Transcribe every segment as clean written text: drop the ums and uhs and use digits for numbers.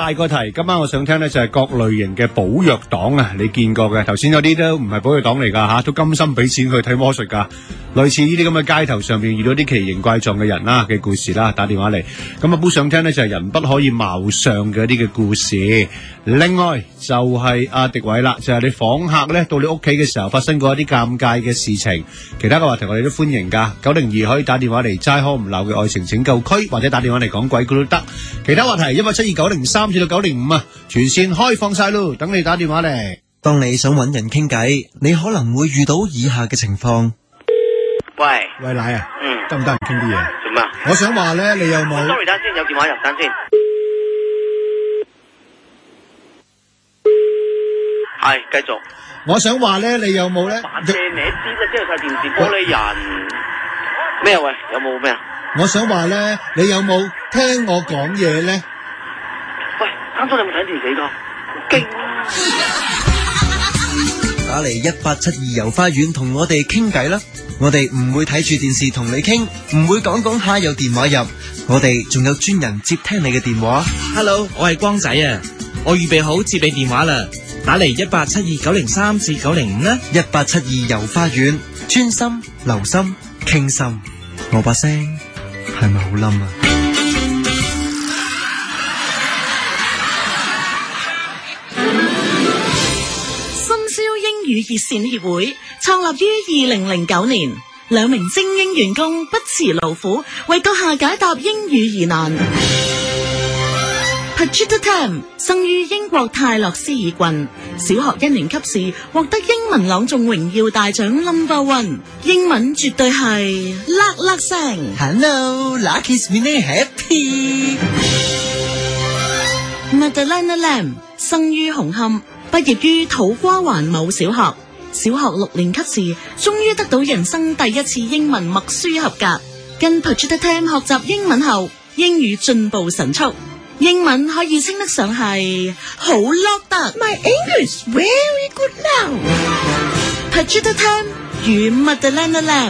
大個題，今晚我想聽咧就係各類型嘅保藥黨啊，你見過嘅？頭先有啲都唔係保藥黨嚟噶吓，都甘心俾錢去睇魔術噶。類似呢啲咁嘅街頭上面遇到啲奇形怪狀嘅人啦嘅故事啦，打電話嚟。咁啊，都想聽咧就係人不可以貌相嘅一啲嘅故事。另外就係阿迪偉啦，就係你訪客咧到你屋企嘅時候發生過一啲尷尬嘅事情。其他嘅話題我哋都歡迎噶，902可以打電話嚟齋可唔鬧嘅愛情拯救區，或者打電話嚟講鬼故都得。其他話題1729003至到905啊，全線開放晒咯，等你打電話嚟。 當你想搵人傾偈，你可能會遇到以下嘅情況。 喂奶啊，得唔得閒傾啲嘢？ 做咩啊？ 我想話咧，你有冇 ？sorry，等先，有電話入單先。係，繼續。 我想話咧，你有冇咧？ 把遮歪啲啦，即係睇電視玻璃人。咩啊？喂，有冇咩啊？ 我想話咧，你有冇聽我講嘢咧？ 喂，啱啱你有冇睇電視㗎？勁啊！ 打嚟1872遊花園同我哋傾偈啦，我哋唔會睇住電視同你傾，唔會講下有電話入，我哋仲有專人接聽你嘅電話。 Hello， 我係光仔啊，我預備好接你電話啦，打嚟1872903至905啦。 1872遊花園，專心留心傾心，我把聲係咪好冧啊？ 英語熱線協會創立於2009年，2名精英員工不辭勞苦，為閣下解答英語疑難。Patricia Tam 生於英國泰勒斯爾郡，小學1年級時獲得英文朗誦榮耀大獎 No.1， 英文絕對係叻叻聲。 Hello, Lucky's Minnie Happy。 Madeleine Lam 生於紅磡，畢業於土瓜灣某小學，小學6年級時終於得到人生第一次英文默書合格。跟 Patricia Tam 學習英文後，英語進步神速，英文可以稱得上係好叻得。My English very good now。Patricia Tam 與 Madeleine Lam。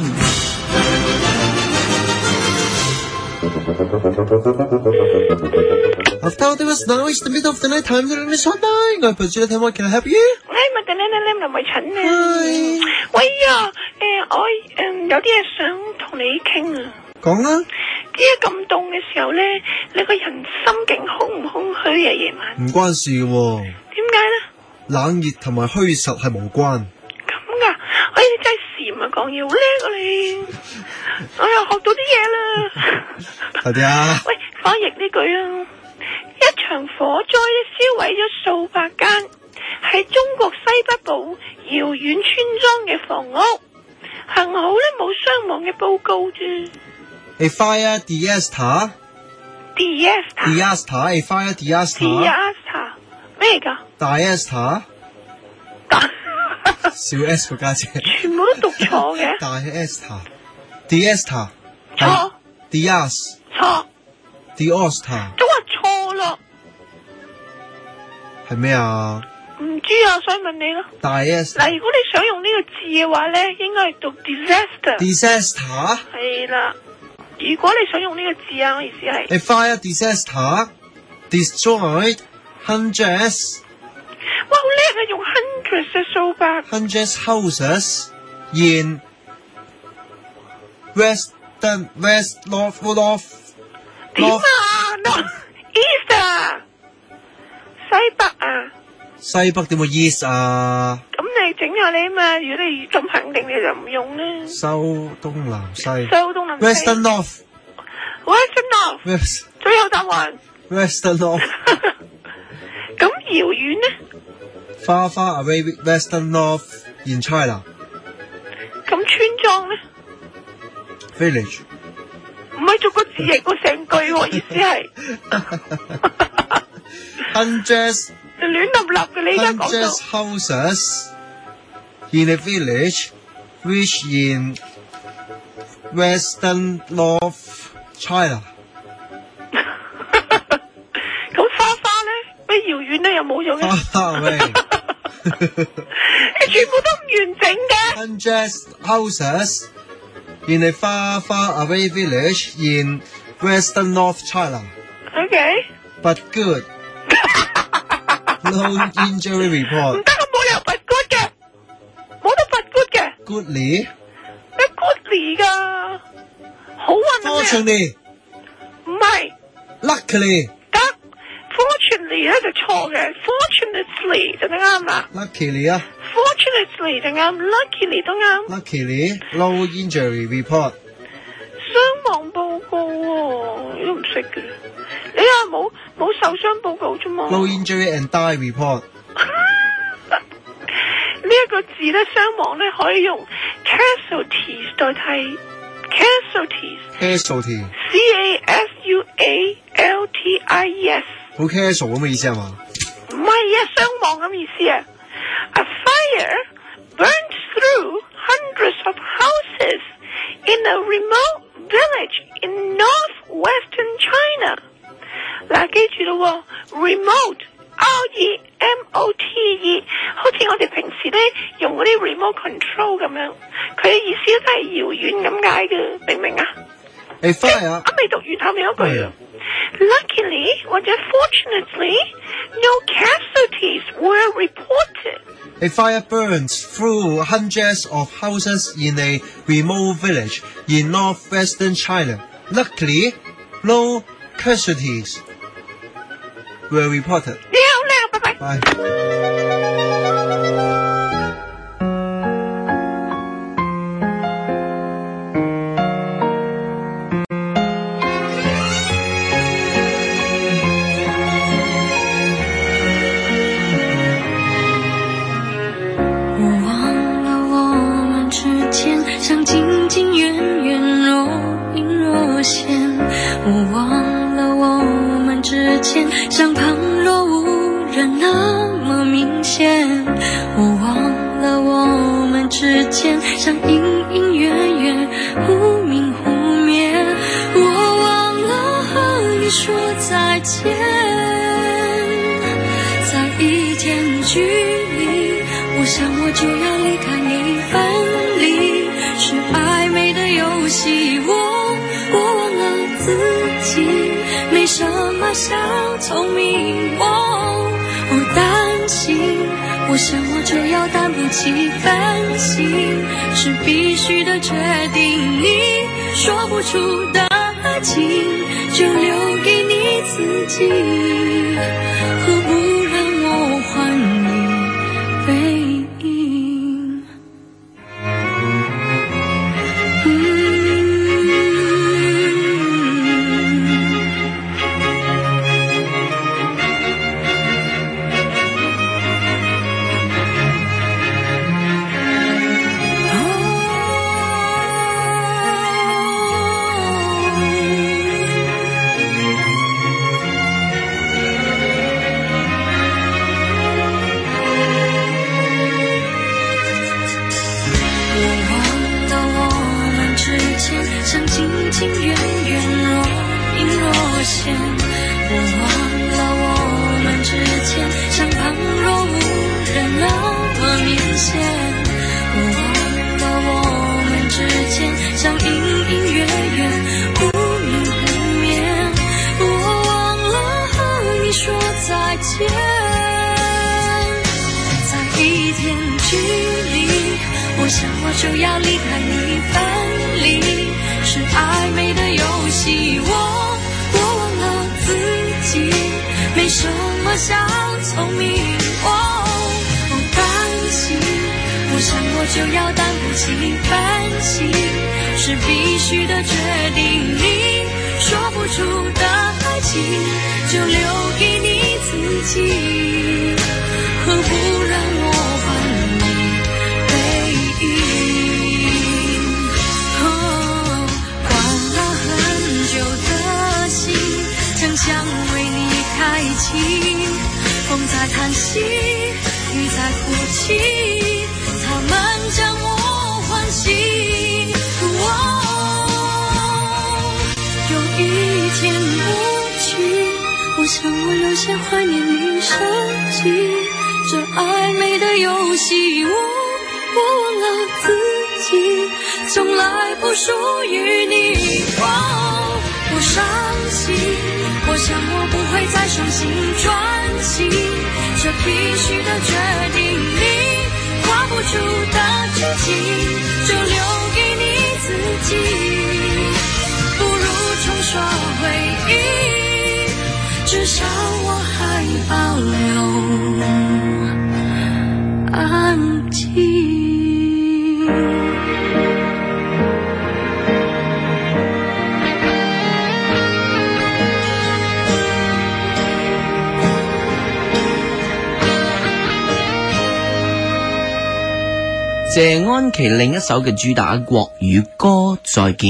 I thought it was now it's the middle of the night time to miss one night. I put you at what can I help you? 喂，Madeleine Lam 林慧蠢啊！喂啊，我有啲嘢想同你傾啊。 講啦。 依家咁凍嘅時候咧，你個人心境空唔空虛啊？夜晚。 唔關事嘅喎。 點解咧？ 冷熱同埋虛實係無關。 咁噶？哎，你真係禪啊，講嘢好叻啊你！我又學到啲嘢啦。 快啲啊！ 喂，翻譯呢句啊！一場火災咧燒毀咗數百間喺中國西北部遙遠村莊嘅房屋，幸好咧冇傷亡嘅報告啫。 A fire disaster. Disaster. A fire disaster. Disaster 咩㗎 ？Disaster。小 S 個家姐。 全部都讀錯嘅。 Disaster。Disaster。 錯。 Dias。 錯。 Disaster。 都話錯咯。 係咩啊？ 唔知啊，所以問你咯。 Disaster。 嗱，如果你想用呢個字嘅話咧，應該係讀 disaster。 Disaster。 係啦。如果你想用呢個字啊，我意思係 A fire disaster destroyed hundreds。 哇，好叻啊！用 hundreds 嘅數百。 hundreds houses in west north。 點啊 ？North east 啊，西北啊。 西北點會 east 啊？ 咁你整下你啊嘛，如果你咁肯定，你就唔用啦。 收東南西。 收東南西。 Western North。 Western North。最後答案。 Western North。 咁遙遠呢 ？Far far away Western North in China。 咁村莊呢 ？Village。 唔係逐個字譯過成句喎，意思係。 Hundreds。 亂立立嘅你而家講到。 Hundreds houses in a village which in Western North China。 咁花花咧，咩遙遠咧又冇用嘅。 花喂， 你全部都唔完整嘅。 Hundreds houses in a far far away village in Western North China。 Okay。 But good。 No injury report。 唔得，我冇理由拔骨嘅，冇得拔骨嘅。 Goodly。 咩 goodly 㗎？好運啊咩 Fortunately。 唔係。 Luckily。 得 ，fortunately 咧就錯嘅 ，fortunately 就啱啦。 Luckily 啊 ，fortunately 就啱 ，luckily 都啱。 Luckily no injury report。 傷亡報告喎，你都唔識嘅。你話冇受傷報告啫嘛 ？No injury and die report。 呢一個字咧，傷亡咧可以用 casualties 代替 casualties。casualty。C-A-S-U-A-L-T-I-E-S。 好 casual 咁嘅意思係嘛？ 唔係啊，傷亡咁意思啊。A fire burned through hundreds of houses in a remote village in northwestern China。嗱，記住咯 ，remote R-E-M-O-T-E， 好似我哋平時咧用嗰啲 remote control 咁樣，佢嘅意思都係遙遠咁解嘅，明唔明啊 ？A fire。 我未讀完後面嗰句啊。Luckily 或者 fortunately, no casualties were reported. A fire burns through hundreds of houses in a remote village in northwestern China. Luckily, no casualties were reported. 你好叻啊，拜拜。 像近近远远若隐若现，我忘了我们之间像旁若无人那么明显，我忘了我们之间像隐隐约约忽明忽灭，我忘了和你说再见，在一天距离，我想我就要离开你分离，是暧昧的游戏，我忘了自己，没什么小聪明，我担心，我想我就要担不起分析，是必须的决定，你说不出的情就留给你自己，何不让我还你背影。就要离开你分离，是暧昧的游戏，我忘了自己，没什么小聪明，我担心，我想我就要担不起分析，是必须的决定，你说不出的爱情就留给你自己，何不让我还你背影。想为你开启，风在叹息，雨在哭泣，他们将我唤醒。有一天不去，我想我有些怀念你生气，这暧昧的游戏，我忘了自己，从来不属于你。我伤心，我想我不会再伤心转起，这这必须的决定，你跨不出的剧情，就留给你自己。不如重说回忆，至少我还保留安静。 謝安琪另一首嘅主打國語歌《再見》。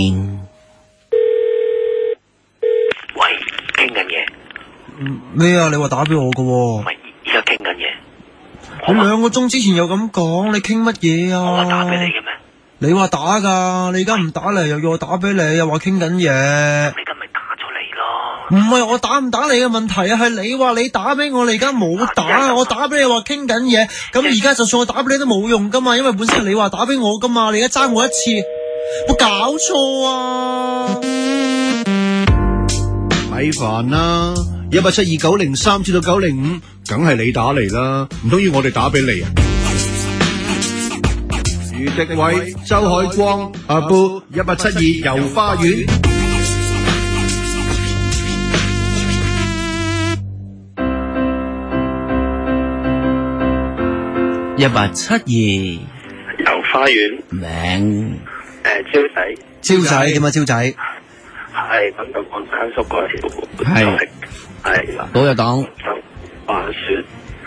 喂，傾緊嘢。 咩啊？你話打俾我㗎喎。 唔係，而家傾緊嘢。 你2個鐘之前又咁講，你傾乜嘢啊？ 我打俾你嘅咩？ 你話打㗎，你而家唔打嚟，又要我打俾你，又話傾緊嘢。 你今咪打咗嚟咯。 唔係我打唔打你嘅問題啊，係你話你打俾我，你而家冇打，我打俾你話傾緊嘢，咁而家就算我打俾你都冇用噶嘛，因為本身係你話打俾我噶嘛，你而家爭我一次，冇搞錯啊！ 咪煩啦，172-903至到905，梗係你打嚟啦，唔通要我哋打俾你啊？余迪偉、周海光、阿布，1872遊花園。 1872 遊花園名招仔點啊？招仔係咁就講山叔嗰條係啦， 寶藥黨就話説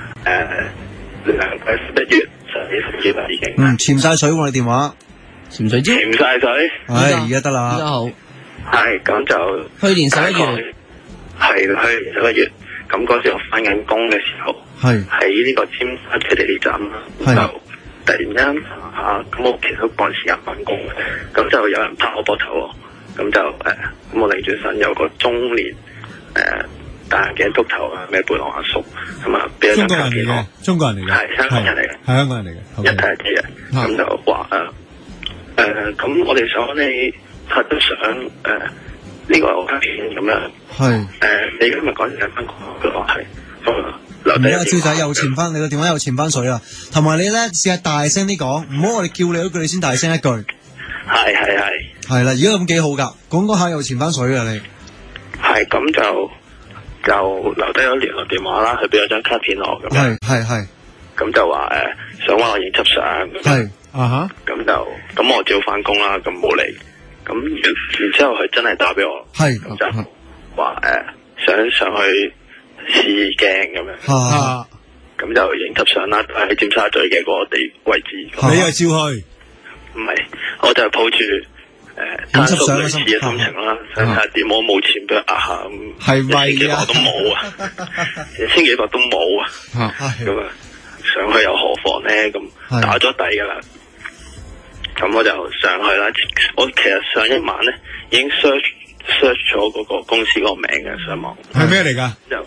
2月11月上年11月已經潛晒水喎，你電話潛水招潛晒水， 而家得依家啦， 好。 係咁就去年11月係去年11月，咁嗰時我翻緊工嘅時候。 係喺呢個尖沙咀地鐵站啦， 係就突然間咁我其實都趕時間翻工，咁就有人拍我膊頭喎，咁就咁我擰轉身有個中年戴眼鏡禿頭啊，咩背囊阿叔，咁啊俾一張卡片我， 中國人嚟嘅， 係香港人嚟嘅， 係香港人嚟嘅， 一睇就知嘅，咁就話咁我哋想你拍張相呢個卡片咁樣， 係你今日趕時間翻工，佢話係唔係啊，招仔又潛翻，你個電話又潛翻水啦。同埋你咧試下大聲啲講，唔好我哋叫你一句，你先大聲一句。 係係啦，而家咁幾好噶，講下又潛翻水啊你。 係咁就留低咗聯絡電話啦，佢俾咗張卡片我咁樣， 係咁就話想揾我影輯相， 係咁咁我照翻工啦，咁冇理，咁然之後佢真係打俾我， 係咁就話想上去試鏡咁樣，咁就影輯相啦，喺尖沙咀嘅嗰個位置， 你又照去？ 唔係，我就係抱住探索類似嘅心情啦，想睇下點，我冇錢俾佢壓下咁， 係咪 1000幾個都冇啊，1000幾個都冇啊，咁啊上去又何妨咧？咁打咗底噶啦，咁我就上去啦。我其實上一晚咧已經 search 咗嗰個公司嗰個名嘅上網， 係咩嚟㗎？ 就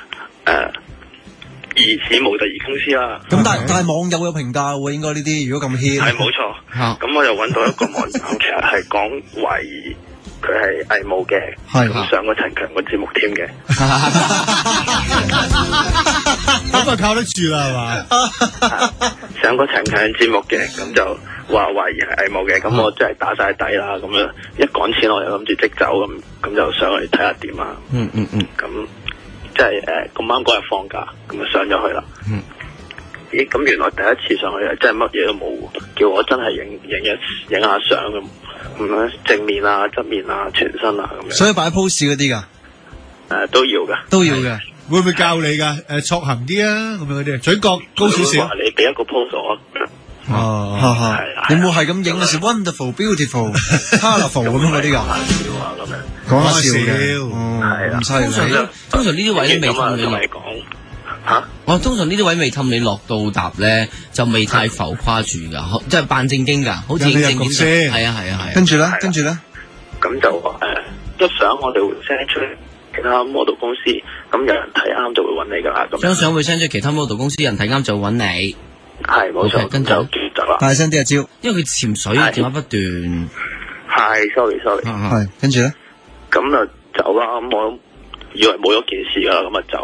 疑似模特兒公司啦。 咁但係網友有評價喎，應該呢啲如果咁 hit 係冇錯。咁我就揾到一個網站，其實係講懷疑佢係偽冒嘅，咁上過陳強個節目添嘅。 咁啊靠得住啦係嘛？ 上過陳強節目嘅，咁就話懷疑係偽冒嘅，咁我真係打晒底啦。咁樣一講錢我又諗住即走，咁就上去睇下點啊。咁即係咁啱嗰日放假，咁就上咗去啦。咦，咁原來第一次上去係真係乜嘢都冇，叫我真係影下相咁樣正面啊、側面啊、全身啊咁樣。 所以擺 pose 嗰啲㗎？ 都要㗎。 都要嘅。 會唔會教你㗎？挫行啲啊，咁樣嗰啲，嘴角高少少。 你俾一個 pose 我。 你冇係咁影嘅時 wonderful、beautiful、colourful 咁樣嗰啲㗎？講下笑嘅， 係啦。 咁犀利。 通常呢啲位都未氹你落。我通常呢啲位未氹你落到答咧，就未太浮誇住㗎，即係扮正經㗎，好似正經先。係啊。 跟住咧， 咁就一相我哋會 send 出其他 model 公司，咁有人睇啱就會揾你㗎啦。 張相會 send 出其他 model 公司，人睇啱就揾你。 係冇錯， 跟住就啦。 大聲啲啊招， 因為佢潛水電話不斷。 係 sorry。 係跟住咧， 咁就走啦。咁我以為冇咗件事㗎啦，咁就走啊。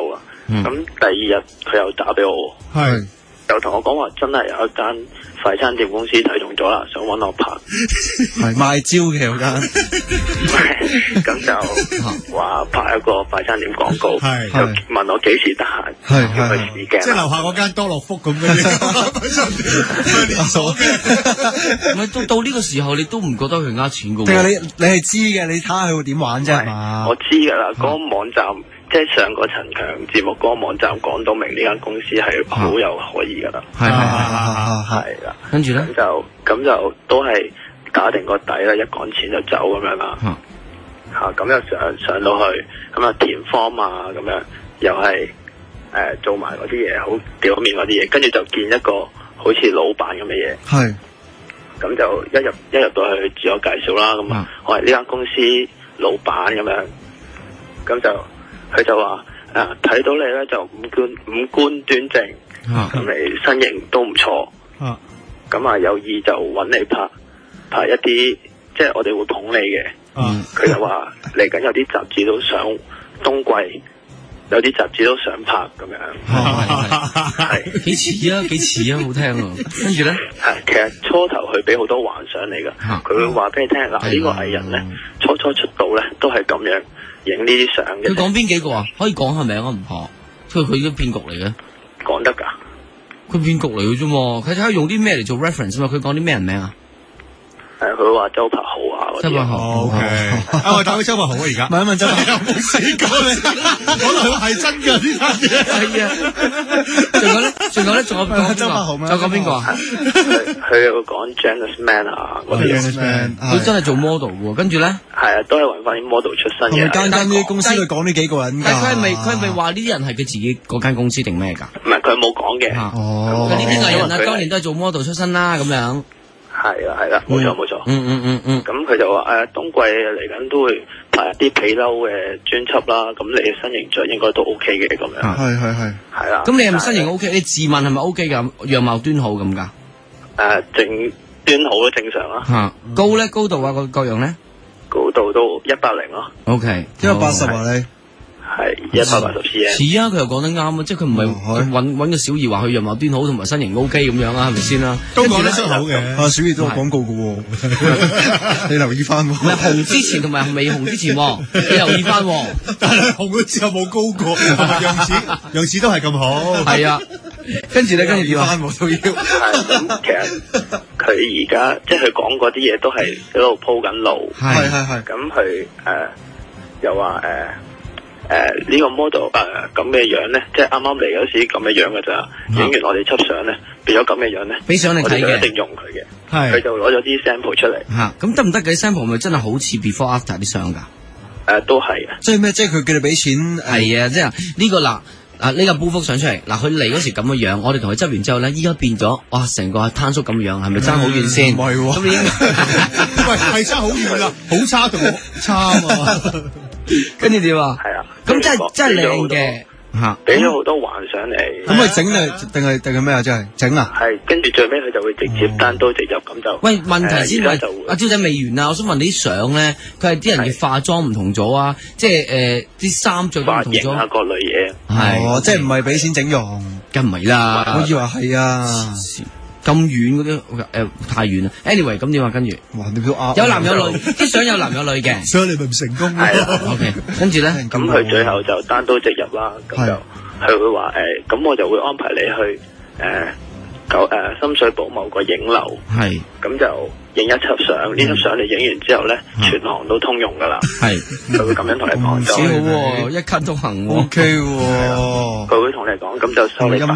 咁第二日佢又打俾我， 係又同我講話真係有一間快餐店公司睇中咗啦，想揾我拍， 係賣蕉嘅嗰間， 咁就話拍一個快餐店廣告， 係就問我幾時得閒， 係叫佢試鏡， 即係樓下嗰間多樂福咁嘅連鎖嘅。 唔係到呢個時候，你都唔覺得佢呃錢噶？ 定係你係知嘅？你睇下佢會點玩啫係嘛？ 我知㗎啦，嗰個網站即係上個陳強節目嗰個網站講到明呢間公司係好有可疑㗎啦， 係係啦， 跟住咧咁就都係打定個底啦，一講錢就走咁樣啦，咁又上到去咁啊填 form 啊咁樣，又係做埋嗰啲嘢，好表面嗰啲嘢，跟住就見一個好似老闆咁嘅嘢， 係咁就一入到去自我介紹啦，咁我係呢間公司老闆咁樣，咁就佢就話睇到你咧就五官端正，咁你身形都唔錯，咁有意就揾你拍一啲，即係我哋會捧你嘅。佢就話嚟緊有啲雜誌都想冬季，有啲雜誌都想拍咁樣，係幾似啊，好聽啊！跟住咧， 其實初頭佢俾好多幻想你噶，佢會話俾你聽嗱，呢個藝人咧初出道咧都係咁樣影呢啲相嘅。 佢講邊幾個啊？可以講下名啊？唔怕，佢已經騙局嚟嘅， 講得噶。 佢騙局嚟嘅啫嘛，佢睇下用啲咩嚟做 reference 嘛？佢講啲咩人名啊？ 佢話周柏豪啊嗰啲。 周柏豪 ，OK，我打俾周柏豪啊，而家問一問周柏豪有冇死過你？可能係真㗎呢單嘢。 係啊，仲有咧，仲有周柏豪咩？ 仲有講邊個啊？ 佢有講 Janice Man 啊嗰啲， 佢真係做 model 喎，跟住咧， 係啊，都係揾翻啲 model 出身嘅。 間呢啲公司佢講呢幾個人㗎？ 但佢係咪話呢啲人係佢自己嗰間公司定咩㗎？ 唔係佢冇講嘅。 呢啲藝人啊，當年都係做 model 出身啦，咁樣。 係啦，冇錯。咁佢就話冬季嚟緊都會拍一啲皮褸嘅專輯啦，咁你嘅身形象應該都 OK 嘅咁樣。係啦。 咁你係咪身形 OK？你自問係咪 OK 㗎？樣貌端好咁㗎？ 端好都正常啦。 高咧，高度啊，各樣咧？ 高度都100咯。 OK， 180啊你？ 係180 cm。 似啊，佢又講得啱啊，即係佢唔係揾個小儀話佢樣貌端好同埋身形 OK 咁樣啊，係咪先啦？ 都講得出口嘅。 小儀都有廣告嘅喎，你留意翻喎。 唔係紅之前同埋未紅之前，你留意翻。 但係紅咗之後冇高過，樣子都係咁好。 係啊，跟住點啊？ 都要。咁其實佢而家即係佢講嗰啲嘢都係喺度鋪緊路。 係。 咁佢又話呢個 model 咁嘅樣咧，即係啱啱嚟嗰時咁嘅樣嘅咋，影完我哋輯相咧變咗咁嘅樣咧， 俾相你睇嘅， 一定用佢嘅。係，佢就攞咗啲 sample 出嚟。 咁得唔得嘅 sample 咪真係好似 before after 啲相㗎？ 都係啊。 即係咩？即係佢叫你俾錢。 係啊，即係呢個嗱。呢個煲幅相出嚟，嗱佢嚟嗰時咁嘅樣，我哋同佢執完之後咧，依家變咗，哇成個係攤叔咁樣，係咪爭好遠先？ 唔係喎， 咁你應該喂係差好遠啦，好差同差啊！ 跟住點啊？ 係啊， 咁真係靚嘅嚇， 俾咗好多幻想你。 咁佢整定係咩啊？真係整啊？ 係跟住最尾佢就會直接單刀直入咁就。 喂，問題先係阿招仔未完啊！我想問你啲相咧，佢係啲人嘅化妝唔同咗啊，即係啲衫着都唔同咗啊，各類嘢。 係，即係唔係俾錢整容？ 梗唔係啦， 我以為係啊。 咁遠嗰啲太遠啦。Anyway， 咁點啊？跟住有男有女，啲相有男有女嘅， 所以你咪唔成功咯。 OK， 跟住咧， 咁佢最後就單刀直入啦。咁就佢會話咁我就會安排你去深水埗某個影樓。係，咁就影一輯相。呢輯相你影完之後咧，全行都通用噶啦。係，佢會咁樣同你講。 幾好喎，一級都行喎。 OK 喎， 佢會同你講，咁就收你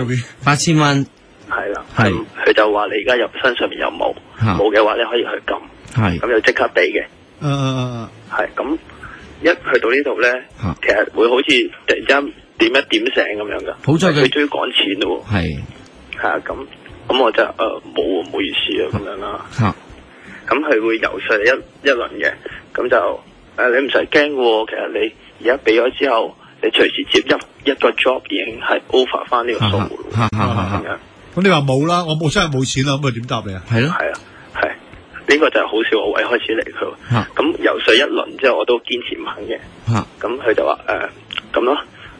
8000蚊。 係啦，佢就話你而家入身上面有冇嘅話，你可以去撳，咁就即刻俾嘅。係咁一去到呢度咧，其實會好似突然間點一點醒咁樣噶。好在佢追趕錢咯。係啊，咁我就冇唔好意思啊咁樣啦。咁佢會游說你一輪嘅，咁就你唔使驚嘅。其實你而家俾咗之後，你隨時接一個 job 已經係 over 翻呢個數咯。咁樣。 咁你話冇啦，我真係冇錢啦，咁佢點答你啊？ 係咯， 係呢個就係好少我位開始嚟佢。咁游說一輪之後，我都堅持唔肯嘅。咁佢就話咁咯，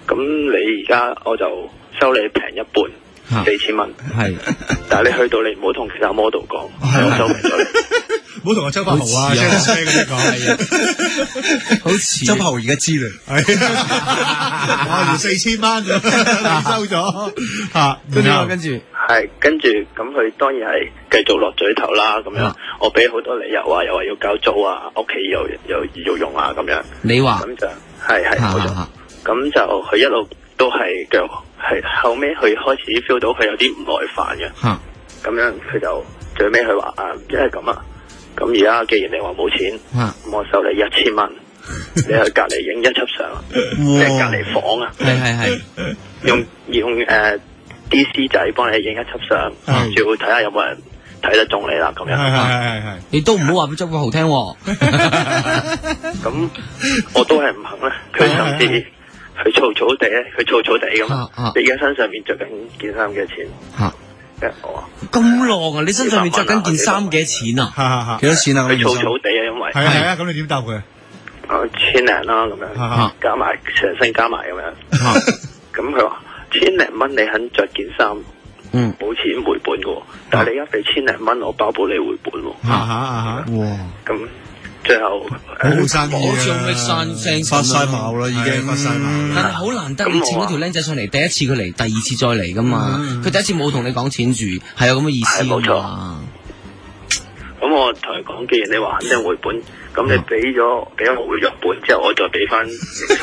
咁你而家我就收你平一半，4000蚊。 係， 但係你去到你唔好同其他 model 講，我收平咗你。 唔好同阿周柏豪啊，車嗰啲講， 好似周柏豪而家知啦， 哇，連4000蚊你收咗嚇， 跟住跟住咁佢當然係繼續落嘴頭啦，咁樣我俾好多理由啊，又話要交租啊，屋企又要用啊，咁樣。 你話咁就係冇錯，咁就佢一路都係腳，係後尾佢開始 feel 到佢有啲唔耐煩嘅，咁樣佢就最尾佢話一係咁啊。咁而家既然你話冇錢，咁我收你1000蚊，你去隔離影一輯相，即係隔離房啊， 係用DC 仔幫你影一輯相，仲要睇下有冇人睇得中你啦，咁樣。 係， 你都唔好話俾周柏豪聽喎。 咁我都係唔肯咧，佢甚至佢嘈嘈地咧，佢嘈嘈地咁，你而家身上面着緊件衫幾多錢？ 咁浪啊！你身上面着緊件衫幾多錢啊？ 幾多錢啊？ 佢嘈嘈地啊，因為係啊，咁你點答佢 ？1000零啦，咁樣加埋成身加埋咁樣。咁佢話1000零蚊你肯着件衫，冇錢回本嘅，但係你而家俾1000零蚊我包保你回本喎。 哇！ 咁最後好生意好似搣聲發晒毛啦，已經發晒毛。 但係好難得，你請嗰條僆仔上嚟，第一次佢嚟，第二次再嚟噶嘛。佢第一次冇同你講錢住，係有咁嘅意思冇錯。咁我同佢講，既然你話肯定回本，咁你俾我回咗本之後，我再俾翻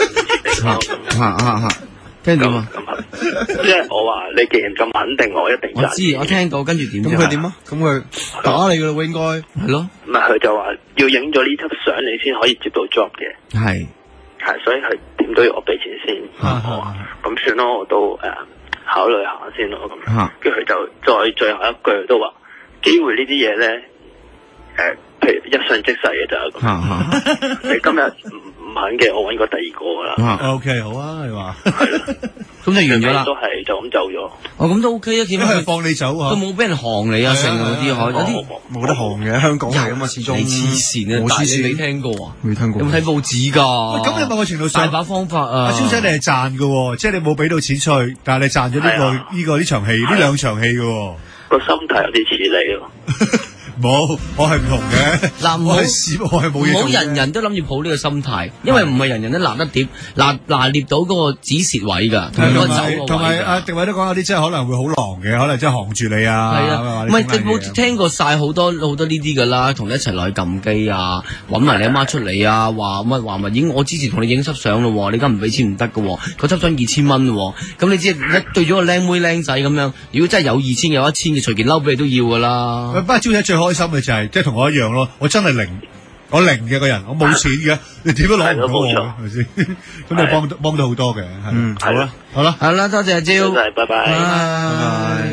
跟住點啊？ 即係我話你既然咁肯定，我一定賺。 我知，我聽到，跟住點？ 咁佢點啊？咁佢打你噶啦，應該係咯。 唔係佢就話要影咗呢輯相，你先可以接到 job 嘅。係，所以佢點都要我俾錢先。咁算咯，我都考慮下先咯。咁，跟住佢就再最後一句都話，機會呢啲嘢咧，譬如一瞬即逝嘅就咁。你今日唔肯嘅，我揾過第二個噶啦。 OK， 好啊，你話咁就完咗啦。 都係就咁走咗。 咁都 OK 啊，點解佢放你走啊？ 都冇俾人行你啊，剩嗰啲有啲冇得行嘅，香港嚟噶嘛，始終。 你黐線啊！但係你未聽過啊？ 未聽過。 有冇睇報紙㗎？ 咁你某個程度上大把方法啊！ 阿蕭仔你係賺嘅，即係你冇俾到錢出去，但係你賺咗呢場戲，呢兩場戲嘅。 個心態有啲似你咯。 冇，我係唔同嘅。 嗱， 我係冇嘢。 唔好人人都諗住抱呢個心態，因為唔係人人都拿得掂，拿捏到嗰個止蝕位㗎， 同埋阿迪偉都講有啲真係可能會好狼嘅，可能真係行住你啊。 係啊，唔係你冇聽過晒好多呢啲㗎啦，同你一齊落去撳機啊，揾埋你阿媽出嚟啊，話乜影我之前同你影輯相咯，你而家唔俾錢唔得㗎喎，嗰輯相2000蚊喎，咁你知一對咗個靚妹靚仔咁樣，如果真係有2000有1000嘅，隨件褸俾你都要㗎啦。 不過招仔最開心嘅就係即係同我一樣咯，我真係零嘅個人，我冇錢嘅，你點都攞唔到我嘅，係咪先？咁你幫到好多嘅， 好啦， 好啦，多謝阿招， 拜拜。